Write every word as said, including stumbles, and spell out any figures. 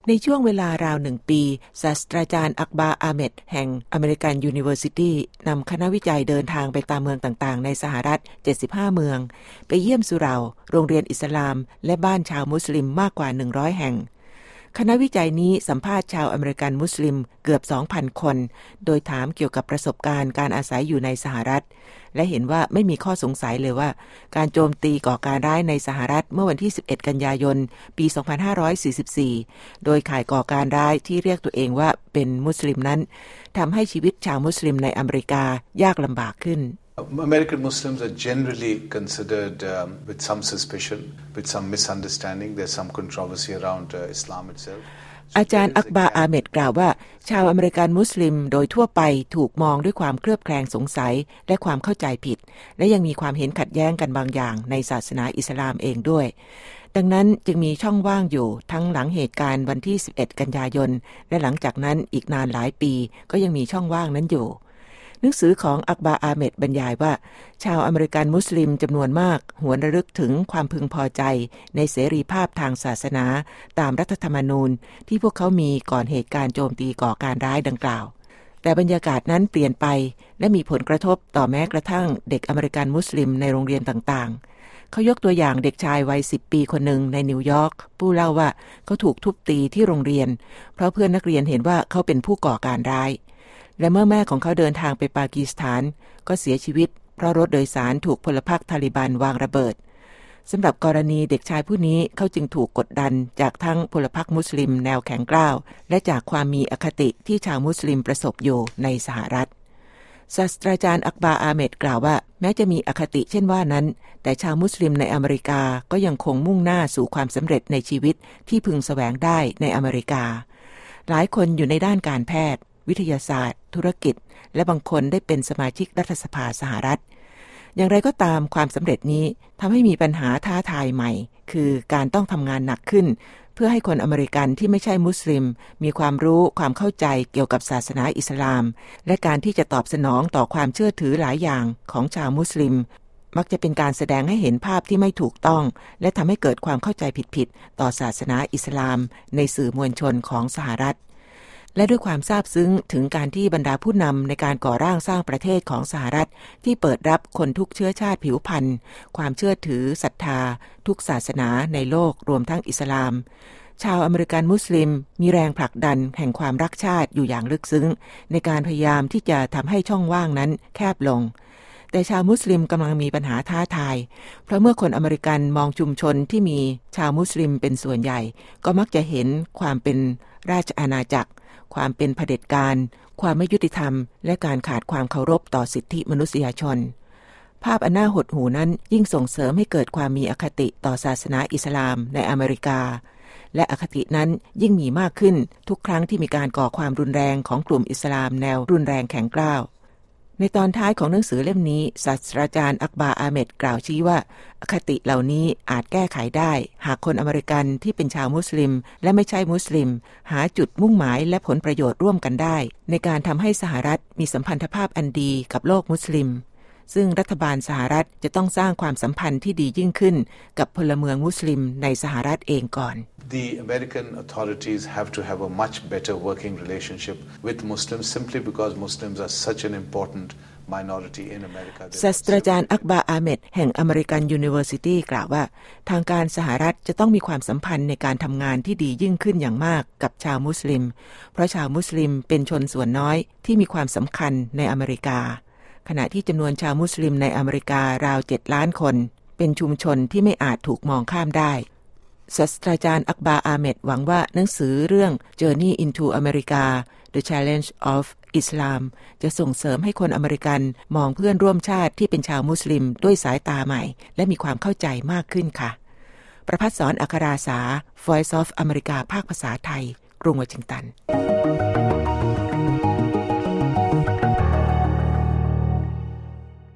ในช่วงเวลาราวหนึ่งปีศาสตราจารย์อักบาร์อาเมดแห่งอเมริกันยูนิเวอร์ซิตี้นำคณะวิจัยเดินทางไปตามเมืองต่างๆในสหรัฐเจ็ดสิบห้าเมืองไปเยี่ยมสุเหร่าโรงเรียนอิสลามและบ้านชาวมุสลิมมากกว่าหนึ่งร้อยแห่งคณะวิจัยนี้สัมภาษณ์ชาวอเมริกันมุสลิมเกือบ สองพัน คนโดยถามเกี่ยวกับประสบการณ์การอาศัยอยู่ในสหรัฐและเห็นว่าไม่มีข้อสงสัยเลยว่าการโจมตีก่อการร้ายในสหรัฐเมื่อวันที่สิบเอ็ดกันยายนปีสองพันห้าร้อยสี่สิบสี่โดยข่ายก่อการร้ายที่เรียกตัวเองว่าเป็นมุสลิมนั้นทำให้ชีวิตชาวมุสลิมในอเมริกายากลำบากขึ้น American Muslims are generally considered um, with some suspicion, with some misunderstanding. There's some controversy around uh, Islam itself. อาจารย์อักบาร์อาเมดกล่าวว่าชาวอเมริกันมุสลิมโดยทั่วไปถูกมองด้วยความเคลือบแคลงสงสัยและความเข้าใจผิดและยังมีความเห็นขัดแย้งกันบางอย่างในศาสนาอิสลามเองด้วยดังนั้นจึงมีช่องว่างอยู่ทั้งหลังเหตุการณ์วันที่สิบเอ็ดกันยายนและหลังจากนั้นอีกนานหลายปีก็ยังมีช่องว่างนั้นอยู่หนังสือของอักบาร์อาเมดบรรยายว่าชาวอเมริกันมุสลิมจำนวนมากหวนระลึกถึงความพึงพอใจในเสรีภาพทางศาสนาตามรัฐธรรมนูญที่พวกเขามีก่อนเหตุการณ์โจมตีก่อการร้ายดังกล่าวแต่บรรยากาศนั้นเปลี่ยนไปและมีผลกระทบต่อแม้กระทั่งเด็กอเมริกันมุสลิมในโรงเรียนต่างๆเขายกตัวอย่างเด็กชายวัยสิบปีคนหนึ่งในนิวยอร์กผู้เล่าว่าเขาถูกทุบตีที่โรงเรียนเพราะเพื่อนนักเรียนเห็นว่าเขาเป็นผู้ก่อการร้ายและเมื่อแม่ของเขาเดินทางไปปากีสถานก็เสียชีวิตเพราะรถโดยสารถูกพลพรรคตาลิบันวางระเบิดสำหรับกรณีเด็กชายผู้นี้เขาจึงถูกกดดันจากทั้งพลพรรคมุสลิมแนวแข็งกร้าวและจากความมีอคติที่ชาวมุสลิมประสบอยู่ในสหรัฐศาสตราจารย์อักบาร์อาเมดกล่าวว่าแม้จะมีอคติเช่นว่านั้นแต่ชาวมุสลิมในอเมริกาก็ยังคงมุ่งหน้าสู่ความสำเร็จในชีวิตที่พึงแสวงได้ในอเมริกาหลายคนอยู่ในด้านการแพทย์วิทยาศาสตร์ธุรกิจและบางคนได้เป็นสมาชิกรัฐสภาสหรัฐอย่างไรก็ตามความสำเร็จนี้ทำให้มีปัญหาท้าทายใหม่คือการต้องทำงานหนักขึ้นเพื่อให้คนอเมริกันที่ไม่ใช่มุสลิมมีความรู้ความเข้าใจเกี่ยวกับศาสนาอิสลามและการที่จะตอบสนองต่อความเชื่อถือหลายอย่างของชาวมุสลิมมักจะเป็นการแสดงให้เห็นภาพที่ไม่ถูกต้องและทำให้เกิดความเข้าใจผิดๆต่อศาสนาอิสลามในสื่อมวลชนของสหรัฐและด้วยความซาบซึ้งถึงการที่บรรดาผู้นำในการก่อร่างสร้างประเทศของสหรัฐที่เปิดรับคนทุกเชื้อชาติผิวพรรณความเชื่อถือศรัทธาทุกศาสนาในโลกรวมทั้งอิสลามชาวอเมริกันมุสลิมมีแรงผลักดันแห่งความรักชาติอยู่อย่างลึกซึ้งในการพยายามที่จะทำให้ช่องว่างนั้นแคบลงแต่ชาวมุสลิมกำลังมีปัญหาท้าทายเพราะเมื่อคนอเมริกันมองชุมชนที่มีชาวมุสลิมเป็นส่วนใหญ่ก็มักจะเห็นความเป็นราชอาณาจักรความเป็นเผด็จการความไม่ยุติธรรมและการขาดความเคารพต่อสิทธิมนุษยชนภาพอันน่าหดหู่นั้นยิ่งส่งเสริมให้เกิดความมีอคติต่อศาสนาอิสลามในอเมริกาและอคตินั้นยิ่งมีมากขึ้นทุกครั้งที่มีการก่อความรุนแรงของกลุ่มอิสลามแนวรุนแรงแข็งกร้าวในตอนท้ายของหนังสือเล่มนี้ศาสตราจารย์อักบาร์อาเมดกล่าวชี้ว่าอคติเหล่านี้อาจแก้ไขได้หากคนอเมริกันที่เป็นชาวมุสลิมและไม่ใช่มุสลิมหาจุดมุ่งหมายและผลประโยชน์ร่วมกันได้ในการทำให้สหรัฐมีสัมพันธภาพอันดีกับโลกมุสลิมซึ่งรัฐบาลสหรัฐจะต้องสร้างความสัมพันธ์ที่ดียิ่งขึ้นกับพลเมืองมุสลิมในสหรัฐเองก่อน The American authorities have to have a much better working relationship with Muslims simply because Muslims are such an important minority in America. ศาสตราจารย์อักบาร์อาเมดแห่งอเมริกันยูนิเวอร์ซิตี้กล่าวว่าทางการสหรัฐจะต้องมีความสัมพันธ์ในการทำงานที่ดียิ่งขึ้นอย่างมากกับชาวมุสลิมเพราะชาวมุสลิมเป็นชนส่วนน้อยที่มีความสำคัญในอเมริกาขณะที่จำนวนชาวมุสลิมในอเมริการาวเจ็ดล้านคนเป็นชุมชนที่ไม่อาจถูกมองข้ามได้ศาสตราจารย์อักบาร์อาเมดหวังว่าหนังสือเรื่อง Journey into America The Challenge of Islam จะส่งเสริมให้คนอเมริกันมองเพื่อนร่วมชาติที่เป็นชาวมุสลิมด้วยสายตาใหม่และมีความเข้าใจมากขึ้นค่ะประภัสสร อัคราสา Voice of America ภาคภาษาไทยกรุงวอชิงตัน